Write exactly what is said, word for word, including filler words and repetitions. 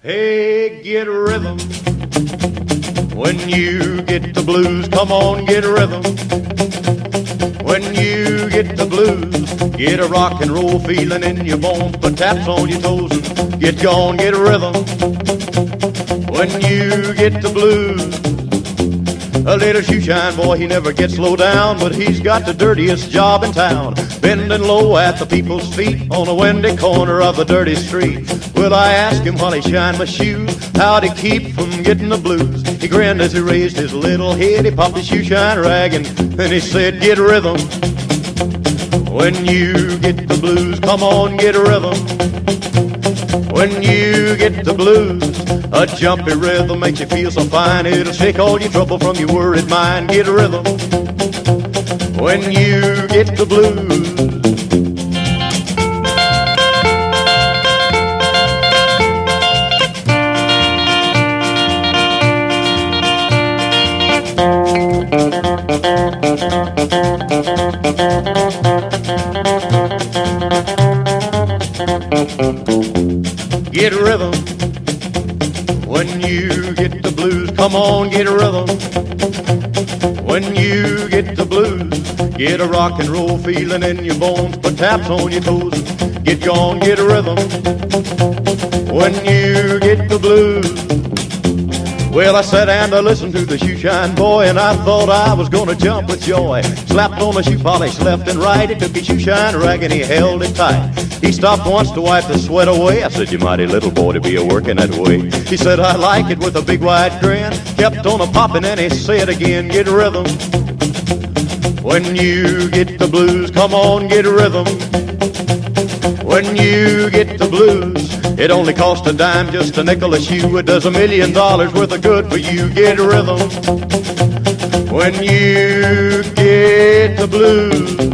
Hey, get rhythm. When you get the blues, come on, get rhythm. When you get the blues, get a rock and roll feeling in your bones, put taps on your toes and get gone, get rhythm. When you get the blues, a little shoeshine boy, he never gets low down, but he's got the dirtiest job in town, bending low at the people's feet on a windy corner of a dirty street. Well, I asked him while he shined my shoes, how'd he keep from getting the blues? He grinned as he raised his little head, he popped his shoeshine rag and then he said, get rhythm. When you get the blues, come on, get rhythm. When you get the blues, a jumpy rhythm makes you feel so fine, it'll shake all your trouble from your worried mind. Get rhythm. When you get the blues. Get rhythm. When you get the blues, come on, get a rhythm. When you get the blues, get a rock and roll feeling in your bones, put taps on your toes, get gone, get a rhythm. When you get the blues. Well, I sat and I listened to the shoeshine boy, and I thought I was gonna jump with joy. Slapped on the shoe polish left and right, he took his shoeshine rag and he held it tight. He stopped once to wipe the sweat away. I said, you mighty little boy to be a-working that way. He said, I like it, with a big wide grin. Kept on a-popping and he said again, get rhythm. When you get the blues, come on, get rhythm. When you get the blues, it only costs a dime, just a nickel a shoe. It does a million dollars worth of good for you. Get rhythm. When you get the blues.